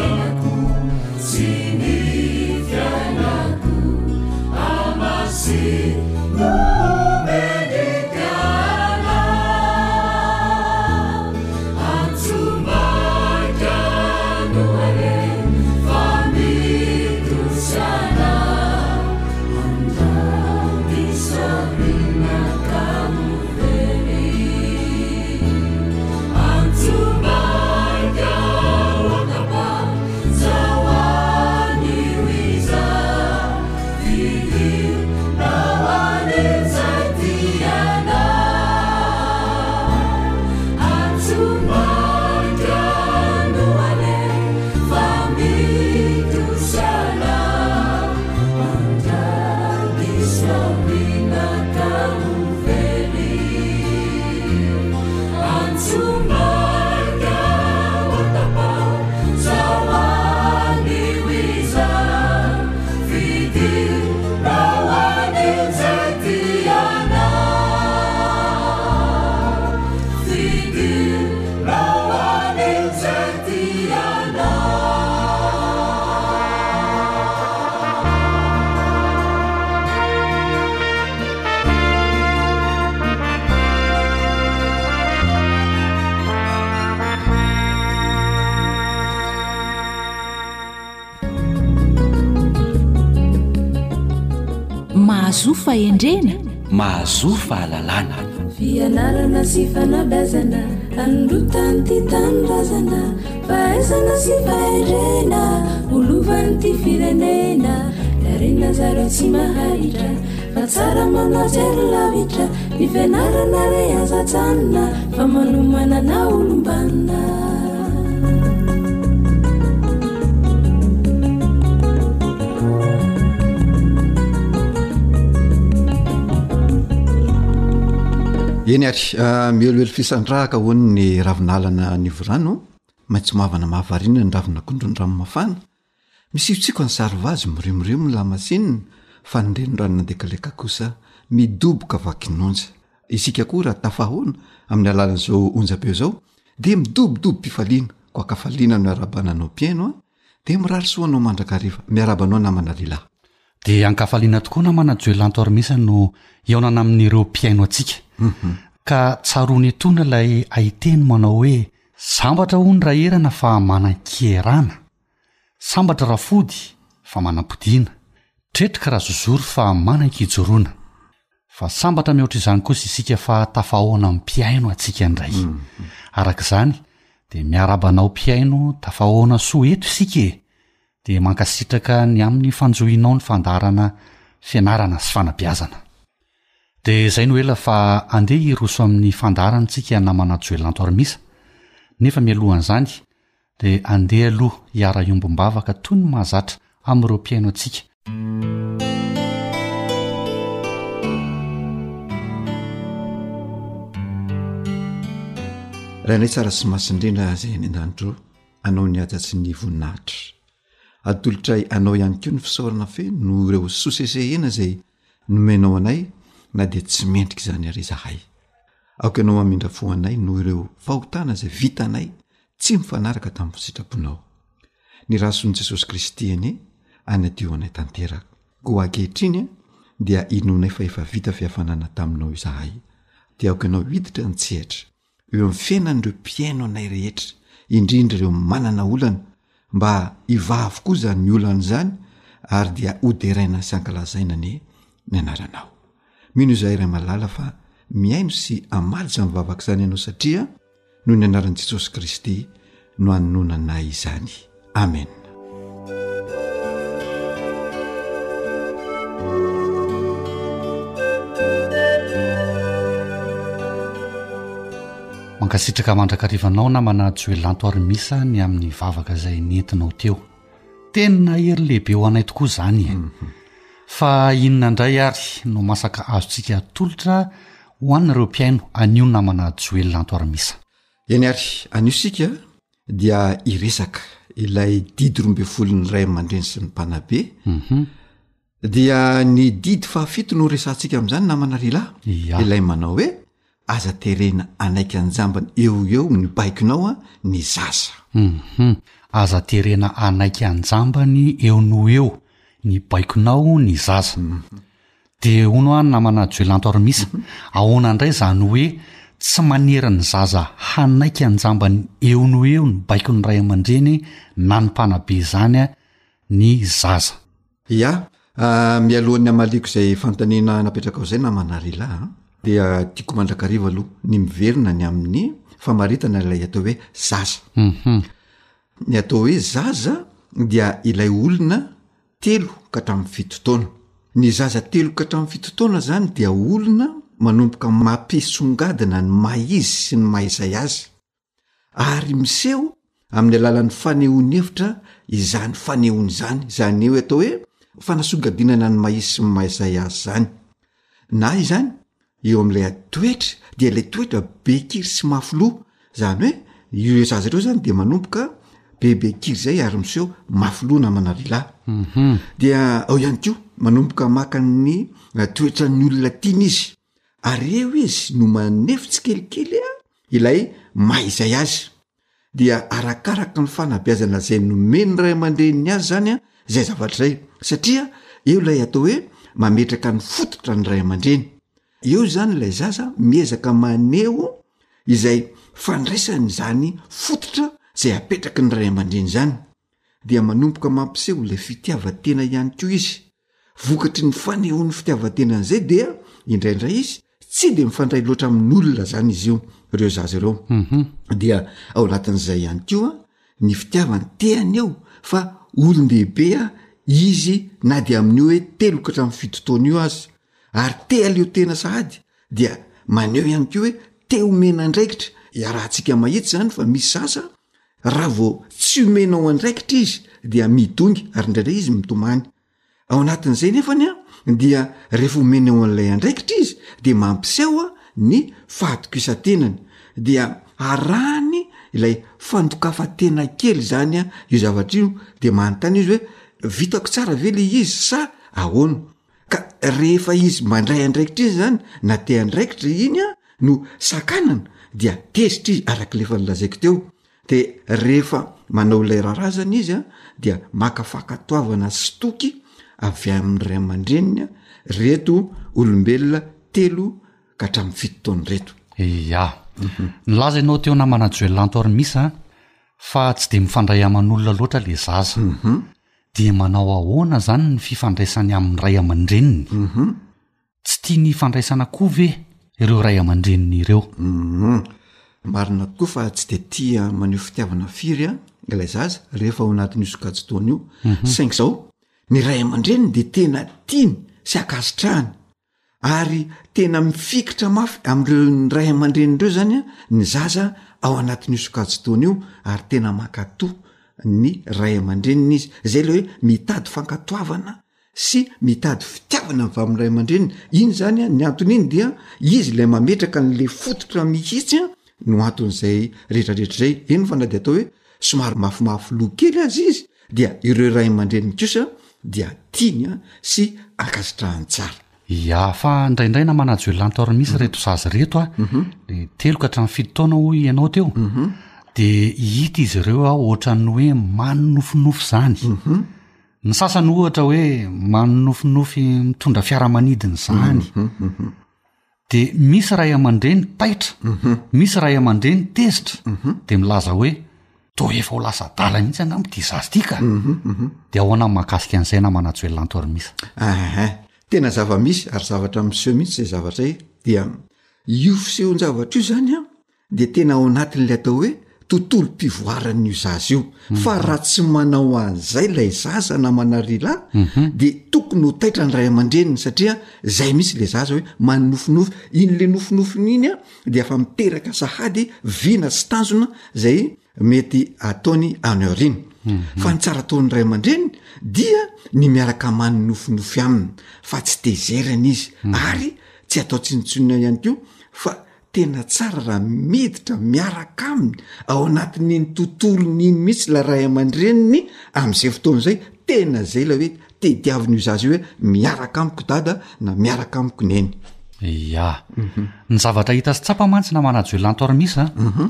mahazo fahendrena mahazo fahalalana fianarana sy fanabazana androtany ty tanorazana fahaizana sy fahendrena olovany ty firenena darena zareo tsy mahahitra fa tsara manajery lavitra ny fianarana re azatsanina fa manomanana olombanina eny ary mihelohelo fisandrahaka hony ny ravinalana ny vorano maintsy mavana mahavarina ny ravina kondron-dramomafana misivitsiko ny sarovazy mirimorimo lamasinina fa nirenoranona dekaleka kosa midoboka vakinonja isika koa raha tafahoana amin'ny alalan'izao onjabeo zao dia midobodobo mpifaliana ko akafaliana no arabananao mpiaino dia mirarisoanao mandrakariva miarabanao namana lilahy dia ankafaliana tokoa namana joelantoarmisa no iaonana amin'ireo mpiaino atsika ka tsarony etona ilay aiteny manao hoe sambatra ho ny raherana fa manan-kerana sambatra rafody fa manam-podiana tretrika raha zozory fa manan-kijoroana fa sambatra mihoatra izany kosa isika fa tafahoana amin'ny mpiaino atsika indray arak'izany dia miarabanao mpiaino tafahoana soa eto isika dia mankasitraka ny amin'ny fanjohinao ny fandarana fianarana sy fanabiazana dia izay no ela fa andeha hiroso amin'ny fandarantsika namana joelantoarmisa nefa mialohan'izany dia andeha aloha hiara iombombavaka toy ny mahazatra amin'ireo mpiaino atsika raha nay tsara sy masindrindra zay ny an-danitro anao ny ajatsy ny voninahitra atolotray anao ihany koa ny fisaorana fe no ireo sosesehena zay nomenao anay na dia tsy mendrika izany ary zahay aoka ianao amindra foanay no ireo fahotana izay vitanay tsy mifanaraka tamin'ny sitraponao ny rahasoan'i Jesosy Kristy eny anadio anay tanteraka ko ankehitriny dia inonay fa efa vita fihafanana taminao izahay dia aoka ianao hiditra ny tsehatra eo amin'ny fiainan'ireo mpiaino anay rehetra indrindra ireo manana olana mba hiva avokoa zany olana izany ary dia hoderaina sy ankalazaina ny anaranao mino izay ray malala fa miaino sy amaly izany vavaka izany ianao satria noho ny anaran'i Jesosy Kristy no anonanay izany amen mankasitraka mandrakarivanao namana joelantoarmisa ny amin'ny vavaka izay nentinao teo tena hery lehibe ho anay tokoa izany fa inona indray ary no masaka azontsika atolotra ho an'ireo mpiaino anio namana joelantoarmisa eny ary aniosika dia iresaka ilay didy 12 ray aman-dreny sy ny mpanabe dia ny didy fahafito no resantsika amin'izany namana lilahy ilay manao hoe aza terena anaiky anjambany eo ny baikonao ny zaza aza terena anaiky anjambany eo no eo ny baikonao ny zaza de ono any namana joelanto aromisa ahoana indray zany hoe tsy maneriny zaza hanaiky anjambany eo no eo ny baiko ny ray aman-dreny na ny mpanabe zany a ny zaza ia mialohan'ny amaliko izay fantanina napetraka ao izay namana rila dia tiako mandrakariva aloha ny miverina ny amin'ny famaritana ilay atao hoe zaza ny atao hoe zaza dia ilay olona 3 ka hatramin'ny 7 taona ny zaza 3 ka hatramin'ny 7 taona zany dia olona manomboka mampisongadina ny maizy sy ny maizay azy ary miseho amin'ny alalan'ny fanehoan'hevitra izany fanehoany zany eo atao hoe fanasongadinana ny maizy sy ny maizay azy zany na izany eo amin'ilay toetra dia ilay toetra bekiry sy mafoloha zany hoe io zaza ireo zany dia manomboka bebekiry zay ary miseho mafoloha namana rila dia ao ihany koa manomboka maka ny toetra ny olona tiana izy ary eo izy no manefitsy kelikely ilay maizay azy dia arakaraka ny fanabeazana zay nomeny ray aman-dreny azy zany zay zavatra zay satria eo ilay atao hoe mametraka ny fototra ny ray aman-dreny eo zany ilay zaza miezaka maneho izay fandraisany zany fototra zay apetraka ny ray aman-dreny zany dia manomboka mampiseho ilay fitiavatena ihany koa izy vokatry ny fanehoan'ny fitiavatenan'izay dia indraindray izy tsy de mifandray loatra amin'olona zany izy io ireo zaza ireo dia ao anatin'izay ihany koa ny fitiavany teany eo fa olon-dehibea izy na dia amin'io hoe 3 ka hatramin'ny 7 taona io azy ary te aleo tena sahady dia maneho ihany koa hoe te omena andraikitra iarahantsika mahitsy zany fa misy zaza raha vao tsy omenao andraikitra izy dia midongy ary indraindray izy mitomany ao anatin'izay nefany dia rehefa omena ao an'ilay andraikitra izy dia mampiseho ny fahatokisan-tenany dia arahany ilay fandokafatena kely zany io zavatra io dia manontany izy hoe vitako tsara ve le izy sa ahoana ka rehefa izy mandray andraikitra izy zany na te andraikitra iny no sakanana dia tezitra izy arak'lefa nylazaiko teo de rehefa manao ilay raharazana izy dia maka fakatoavana sy toky avy amin'ny ray aman-dreniny reto olombelona 3 ka hatramin'ny 7 taona reto ia nilaza ianao teo namana joelanto aromisa fa tsy de mifandray aman'olona loatra le zaza dia manao ahoana zany ny fifandraisany amin'ny ray aman-dreniny tsy tia ny fandraisana koa ve ireo ray aman-dreniny ireo marina tokoa fa tsy de tia maneho fitiavana firy ilay zaza rehefa ao anatin'io sokajy-taona io saingy zao ny ray aman-dreniny de tena tiany sy akasitrahany ary tena mifikitra mafy amin'ireo ny ray aman-drenindreo zany ny zaza ao anatin'io sokajy-taona io ary tena makatoa ny ray aman-dreniny izy zay le hoe mitady fankatoavana sy mitady fitiavana avy amin'ny ray aman-dreniny iny zany ny antony iny dia izy lay mametraka n'le fototra mihitsy no anton'izay rehetrarehetra zay eny fa na de atao hoe somary mafimafy loha kely azy izy dia ireo ray aman-dreniny kosa dia tiany sy akasitrahany tsara ia fa indraindray namana joelanto aromisa reto zaza reto le 3 ka hatramin'ny 7 taona ho ianao teo de hita izy ireo ohatrany hoe manonofinofy zany ny sasany ohatra hoe manonofinofy mitondra fiaramanidiny zany de misy ray aman-dreny taitra misy ray aman-dreny tezitra de milaza hoe to efa ho lasa dala mihitsy angamba ty zazy ty ka de ahoana mahakasika an'izay namana joelanto aromisa tena zava-misy ary zavatra miseho mihitsy zay zavatra dia io fisehon-javatra io zany de tena ao anatin'le atao hoe tontolo mpivoaran'io zaza io fa raha tsy manao an'izay lay zaza namana rila de tokony ho taitra ny ray aman-dreniny satria zay misy le zaza hoe manonofinofy iny le nofinofiny iny de efa miteraka sahady vina sy tanjona zay mety ataony aneoriny fa ny tsara ataon'ny ray aman-dreniny dia ny miaraka manonofinofy aminy fa tsy tezerana izy ary tsy atao tsinitsonina ihany koa fa tena tsara raha miditra miaraka aminy ao anatin'iny tontolon'iny mihitsy la ray aman-dreniny amin'izay fotoan'izay tena zay la hoe tediavin'io zazy io hoe miaraka amiko dada na miaraka amiko neny ia ny zavatra hita sy tsapa mantsy namana joelanto aromisa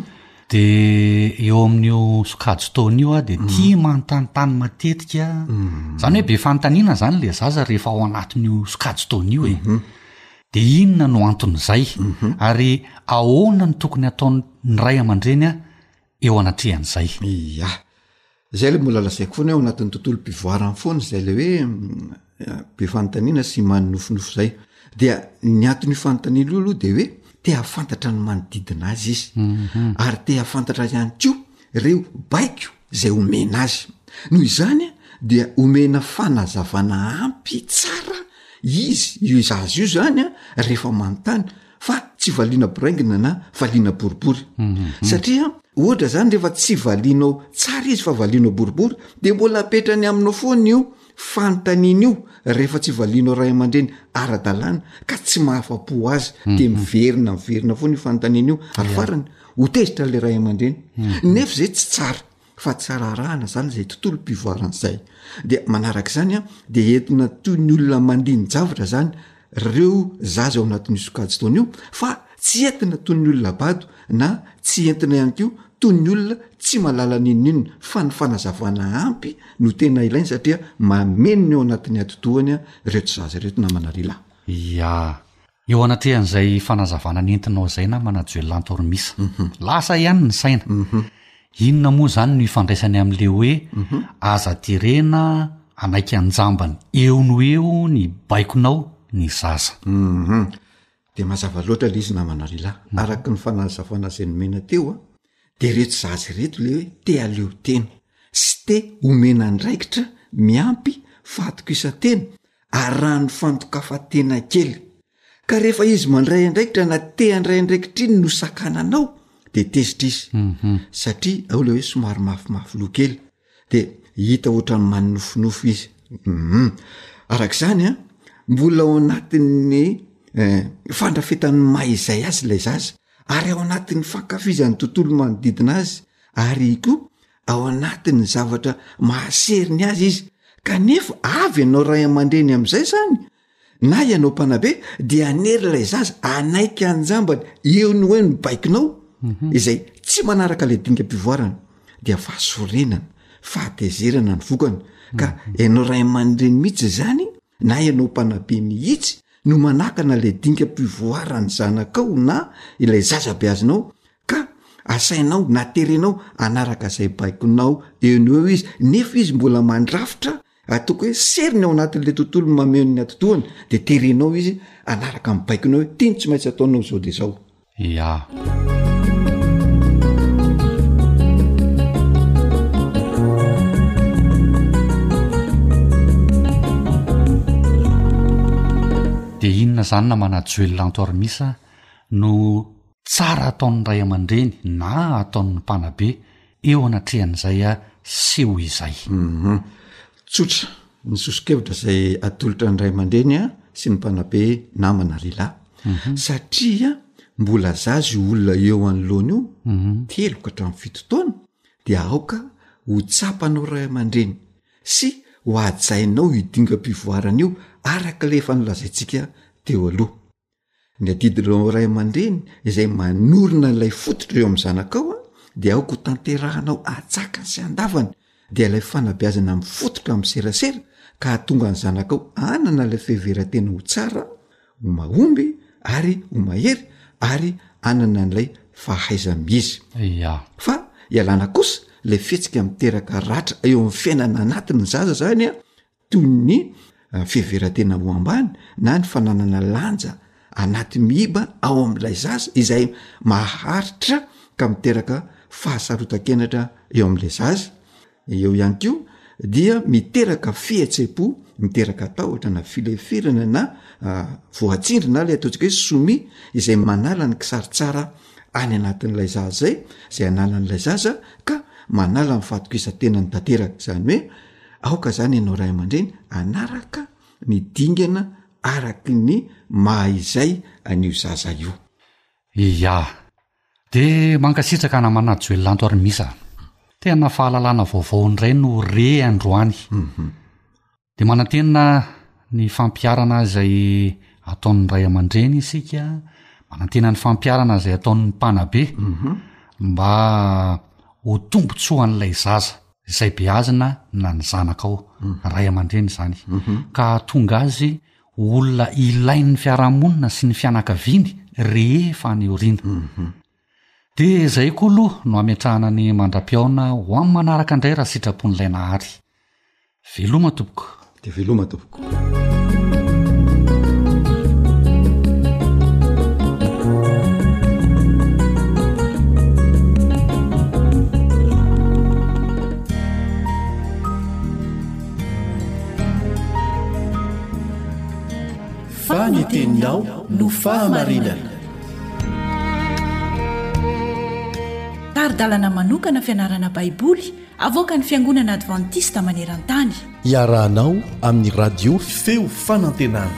de eo amin'io sokajy taona io a de tia manontanytany matetika zany hoe be fanontaniana zany le zaza rehefa ao anatin'io sokajy taona io e de inona no anton'izay ary ahoana ny tokony ataony ny ray aman-dreny a eo anatrehan'izay ia zay le mbola lazaiko foana ao anatin'ny tontolo mpivoarany foana zay le hoe be fanontaniana sy manonofinofo zay dia ny anton'io fanontaniana io aloha de hoe te hafantatra ny manodidina azy izy ary te hafantatra ihany koa reo baiko zay omena azy noho izany dia omena fanazavana ampy tsara izy io izazy io zany a rehefa manontany fa tsy valiana boraingina na valiana boribory satria ohatra zany rehefa tsy valianao tsara izy fa valianao boribory de mbola apetrany aminao foana io fanontaniana io rehefa tsy valianao ray aman-dreny ara-dalàna ka tsy mahafa-po azy de miverina foana io fanontaniana io ary farany ho tezitra le ray aman-dreny nefa zay tsy tsara fa tsara rahana zany zay tontolo mpivoaran'izay de manaraka zany a de entina toy ny olona mandiny javatra zany reo zaza ao anatin'ny sokajy taona io fa tsy entina toy ny olona bato na tsy entina ihany ko toy ny olona tsy malala ninonino fa ny fanazavana ampy no tena ilainy satria mameno ny ao anatin'ny atotohany a reto zaza reto na manarila ia eo anatrehan'izay fanazavana nentinao zay na manajoelantormisa lasa ihany ny saina inona moa zany no ifandraisany amin'le hoe aza tirena anaiky anjambany eo no eo ny baikonao ny zaza de mazava loatra le izy namanarila araka ny fanazavana zay nomena teo a de reto zaza reto le hoe te aleo tena sy te omena ndraikitra miampy fatoko isa-tena ary raha ny fantokafatena kely ka rehefa izy mandray andraikitra na te andray andraikitra iny no sakananao de tezitra izy satria ao le hoe somary mafimafy lo kely de hita ohatrany manonofinofo izy arak'izany a mbola ao anatin'ny fandrafetany maizay azy lay zaza ary ao anatin'ny fankafizan'ny tontolo manodidina azy ary koa ao anatin'ny zavatra mahaseriny azy izy kanefa avy ianao ray aman-dreny am'izay zany na ianao mpanabe dia anery lay zaza anaiky anjambany eo ny hoe ny baikinao izay tsy manaraka le dinga-pivoarana dia fahasorenana fahatezerana ny vokana ka ianao ray aman-dreny mihitsy zany na ianao mpanabe mihitsy no manakana le dinga-pivoarany zanakao na ilay zazabe azinao ka asainao naterenao anaraka zay baikonao eo ny eo izy nefa izy mbola mandrafitra atoko hoe seriny ao anatin'le tontolo mameon'ny atotohany de terenao izy anaraka amin'ny baikonao hoe tiany tsy maintsy ataonao zao de zao ia de inona zany na manajoelantormisa no tsara ataon'ny ray aman-dreny na ataon'ny mpanabe eo anatrehan'izay a seho izay tsotra ny sosokevitra zay atolotra ny ray aman-dreny a sy ny mpanabe namana rila satria mbola zazy olona eo anoloana io telo ka hatramin'ny fito taona dia aoka ho tsapanao ray aman-dreny sy ho ajainao hidinga-pivoarana io araka le fanolazaintsika teo aloha ny adidinao ray aman-dreny izay manorina n'ilay fototra eo amin'ny zanakao a dia aoka ho tanterahanao atsakany sy andavany dia ilay fanabeazana amin'ny fototra amin'ny serasera ka hatonga ny zanakao anana ilay fiheveran-tena ho tsara ho mahomby ary ho mahery ary anana n'ilay fahaizam-izy fa ialana kosa lay fihetsika miteraka ratra eo amin'ny fiainana anatiny zaza zany a toy ny fiheveran-tena ho ambany na ny fananana lanja anaty mihiba ao amin'ilay zaza izay maharitra ka miteraka fahasarotan-kenatra eo amin'ilay zaza eo ihany ko dia miteraka fihetsepo miteraka tahotra na filefirana na voatsindrina lay ataontsika hoe somi izay manala ny kisaritsara any anatin'ilay zaza zay analan'ilay zaza ka manala ny fatokisa-tena ny tanteraka zany hoe aoka zany ianao ray aman-dreny anaraka ny dingana araky ny mahaizay an'io zaza io ia de mankasitraka na manajoelantormisa tena fahalalana vaovao ndray no re androany de manantena ny fampiarana zay ataon'ny ray aman-dreny isika manantena ny fampiarana zay ataon'ny mpanabe mba ho tombontsoan'ilay zaza izay beazina na ny zanaka ao ray aman-dreny zany ka tonga azy olona ilain'ny fiarahamonina sy ny fianakaviany rehefa ny oriana de zay koa aloha no ametrahana ny mandra-piaona ho amin'ny manaraka indray raha sitrapon'ilay nahary veloma tompoko de veloma tompoko. Faniteninao no fahamarinana. Taridalana manokana fianarana baiboly avoaka ny fiangonana advantista maneran-tany. Iarahanao amin'ny radio feo fanantenana.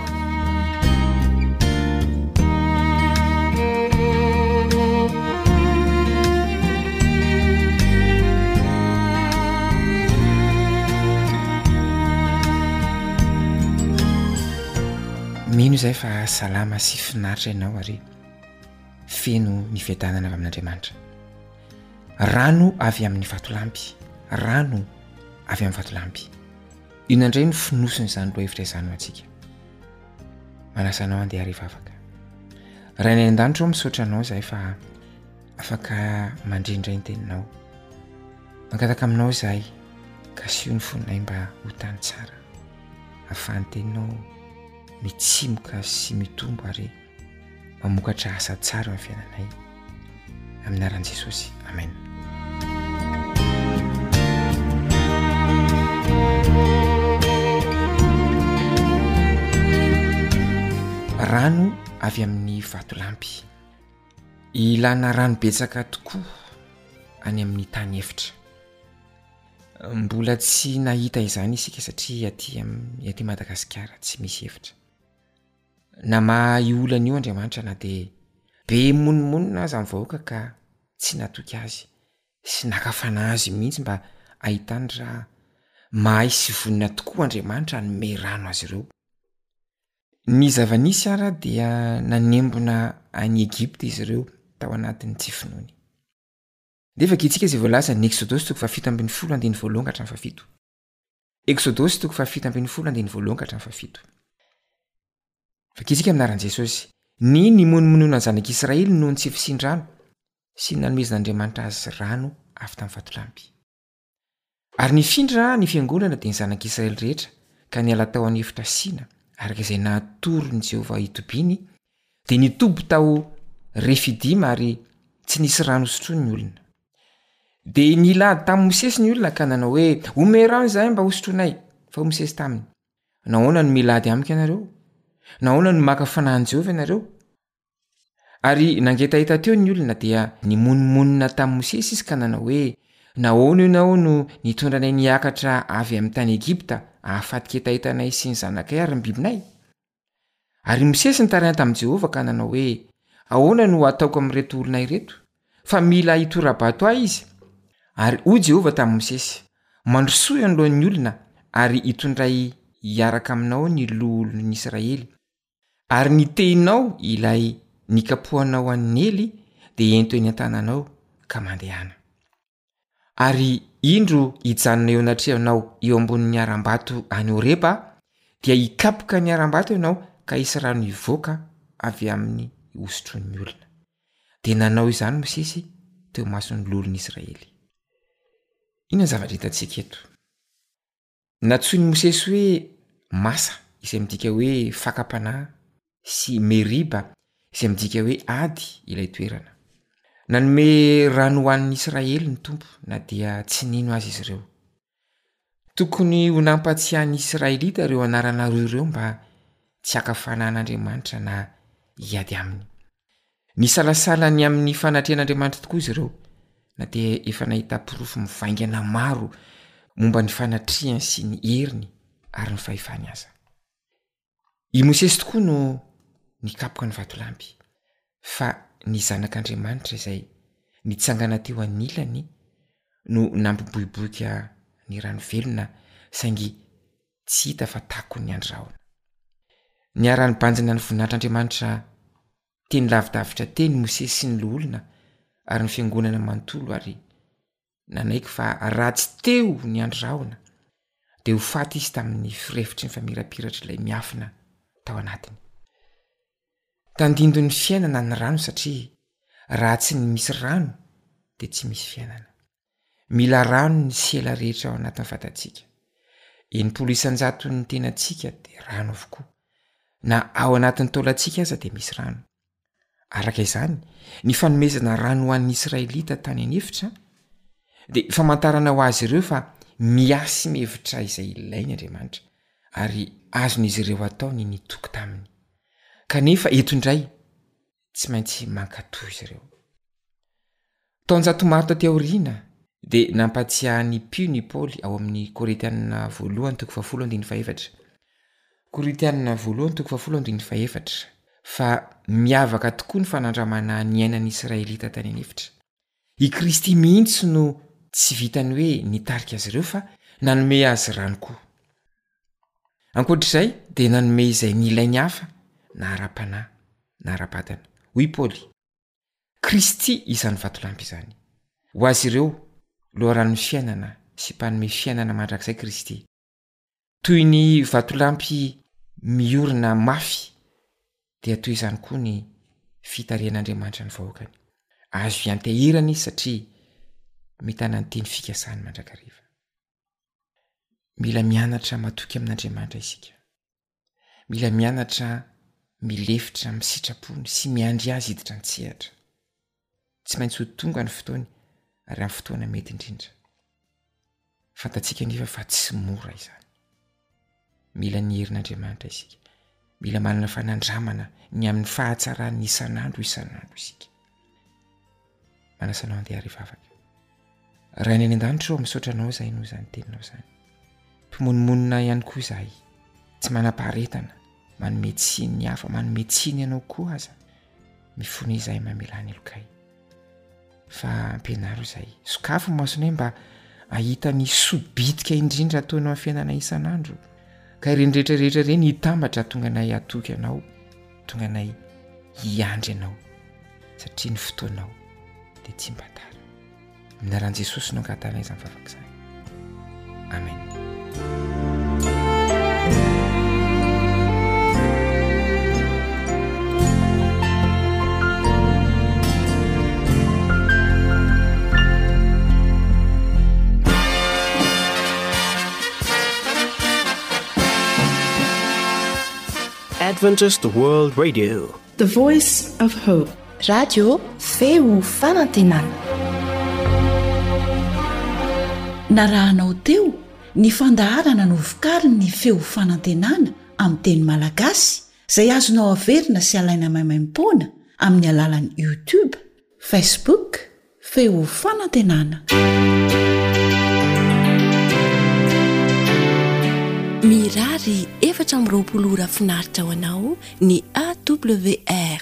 mino izay fa salama sy finaritra ianao ary feno ny fiadanana avy amin'Andriamanitra. Rano avy amin'ny vatolampy, rano avy amin'ny vatolampy. Ino indray ny finosiny izany loha hevitra izany ho antsika. Manasanao andeha hariva afaka. Raha ny an-danitra ao misaotra anao izay fa afaka mandrindra ny teninao. Mangataka aminao izahay ka sio ny fonay mba ho tany tsara. Ahafahan'ny teninao mitsimoka sy mitombo ary mamokatra asa tsara amin'ny fiainanay. Amin'ny anaran'i Jesosy. Amen. Rano avy amin'ny vatolampy. Ilana rano betsaka tokoa any amin'ny tany efitra. Mbola tsy nahita izany isika satria aty Madagasikara tsy misy efitra. Na mahay olana io Andriamanitra na dia be monimonina azy amin'ny vahoaka ka tsy natoky azy sy nakafana azy mihitsy mba ahitany raha mahay sy vonina tokoa Andriamanitra hanome rano azy ireo. Ny zava-nisy ara dia nanembona any Egypta izy ireo tao anatin'ny tsy finoany. Dia vakitsika izay voalaza ny Exodosy 7:10-7. Exodosy 7:10-7. Vakitsika aminaran'i Jesosy. Ny monimonoana zanak'Israely noho ny tsy fisin-drano sy nanomezan'Andriamanitra azy rano avy tamin'ny vatolampy. Ary nifindra ny fiangonana dia ny zanak'Israely rehetra ka niala tao any efitra Sina araka izay natoro ny Jehovah itobiny dia nitobo tao Refidim ary tsy nisy rano hosotrony ny olona. Dia nilady tamin'ny Mosesy ny olona ka nanao hoe ome rano izahay mba hosotroanay. Fa Mosesy taminy, nahoana no milady amiko ianareo? Nahoana no maka fanahin'i Jehovah ianareo? Ary nangetahita teo ny olona dia nimonmonina tamin'ny Mosesy izy ka nanao hoe nahoana ianao no nitondra anay niakatra avy amin'ny tany Egipta ahafaty ketahitanay sy ny zanakay ary ny bibinay? Ary Mosesy nitaraina tamin'i Jehovah ka nanao hoe ahoana no ataoko amin'ireto olona ireto? Fa mila hitora-bato ahy izy. Ary hoy Jehovah tamin'ny Mosesy, mandrosoy anoloan'ny olona ary hitondray hiaraka aminao ny loholon'ny Israely. Ary ny tehinao ilay nikapohanao an'Ely dia ento eny an-tananao ka mandehana. Ary indro hijanona eo anatrehanao eo ambonin'ny aram-bato any Horeba dia hikapoka ny aram-bato ianao ka hisy rano hivoaka avy amin'ny hosotron'ny olona. Dia nanao izany Mosesy teo mason'ny loholon'ny Israely. Ina zavatra hitantsika eto? Natsoin'i Mosesy hoe masa izay midika hoe fakapanahy sy Meriba izay midika hoe ady ilay toerana. Nanome rano ho an'ny Israely ny tompo na dia tsy nino azy izy ireo. Tokony ho nampatsiahan'ny Israelita ireo anarana roa ireo mba tsy hakafana an'Andriamanitra na hiady aminy. Nisalasala ny amin'ny fanatrehan'Andriamanitra tokoa izy ireo na dia efa nahita porofo mivaingana maro momba ny fanatriany sy ny heriny ary ny fahefany aza. I Mosesy tokoa no nikapoka ny vatolampy fa ny zanak'Andriamanitra izay nitsangana teo anilany no nampiboiboika ny rano velona saingy tsy hita fa tako ny andraona. Niara-ny banjina ny voninahitran'Andriamanitra teny lavidavitra teny Mosesy sy ny loholona ary ny fiangonana manontolo ary nanaiko fa raha tsy teo ny andro rahona dia ho faty izy tamin'ny firefitry ny famirapiratra ilay miafina tao anatiny. Tandindo ny fiainana ny rano satria raha tsy ny misy rano dia tsy misy fiainana. Mila rano ny siela rehetra ao anatin'ny vatantsika. 700 ny tenantsika dia rano avokoa. Na ao anatin'ny taolantsika aza dia misy rano. Araka izany, ny fanomezana rano ho an'ny Israelita tany anefitra dia famantarana ho azy ireo fa miasy mihevitra izay ilainy Andriamanitra ary azon'izy ireo ataony nitoky taminy. Kanefa eto indray tsy maintsy mankatoy izy ireo. Taonjato maro taty aoriana dia nampatsiahy ny Pio ny Paoly ao amin'ny Korintianina 1:7. Korintianina 1:7 fa miavaka tokoa ny fanandramana ny ainan'ny Israelita tany anefitra. I Kristy mihitsy no tsy vitany hoe nitarika azy ireo fa nanome azy rano koa. Ankoatr'izay dia nanome izay nilainy hafa na ara-panahy na ara-batana. Hoy Paoly, Kristy izany vatolampy izany. Ho azy ireo loharan'ny fiainana sy mpanome fiainana mandrakizay Kristy. Toy ny vatolampy miorina mafy dia toy izany koa ny fitarian'Andriamanitra ny vahoakany. Azo iantehirana izy satria mitana ny teny fikasany mandrakariva. Mila mianatra matoky amin'Andriamanitra isika. Mila mianatra milefitra misitrapony sy miandry azy hiditra ny tsehatra. Tsy maintsy ho tonga ny fotoany ary amin'ny fotoana mety indrindra. Fantatsika nefa fa tsy mora izany. Mila ny herin'Andriamanitra isika. Mila manana fanandramana ny amin'ny fahatsarany isan'andro isika. Manasanao andeha harivavaka. Raha ny any an-danitra ao misaotra anao izay no izany teninao izany. Mpimonomonina ihany koa izahay. Tsy manam-paharetana, manome tsiny ny hafa, manome tsiny ianao koa aza. Mifony izahay mamelany lokay. Fa ampianaro izahay. Sokafo masonay mba ahita ny sobitika indrindra ataonao amin'ny fiainana isan'andro. Ka ireny rehetrarehetra ireny hitambatra tonga anay atoky anao, tonga anay hiandry anao satria ny fotoanao dia tsy mbatara. Amin'ny anaran'i Jesosy no angatana izany vavaka izany. Amen. Adventist World Radio, the voice of hope. Radio feo fanantenana. Narahanao teo ny fandaharana no vokariny ny feo fanantenana amin'ny teny malagasy izay azonao averina sy alaina maimaim-poana amin'ny alalan'ny YouTube, Facebook, feo fanantenana. Mirary 420 ora finaritra ho anao ny AWR